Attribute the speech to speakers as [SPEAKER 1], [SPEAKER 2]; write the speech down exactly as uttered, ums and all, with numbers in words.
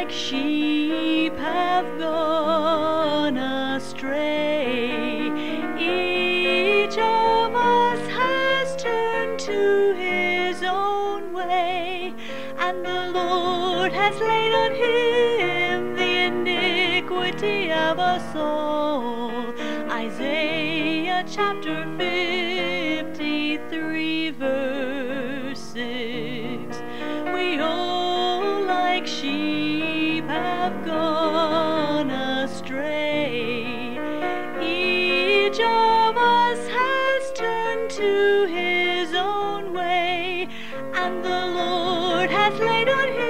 [SPEAKER 1] like sheep have gone astray. Each of us has turned to his own way, and the Lord has laid on him the iniquity of us all. Isaiah chapter fifty-three verse six. We all like sheep have gone astray. Each of us has turned to his own way, and the Lord has laid on him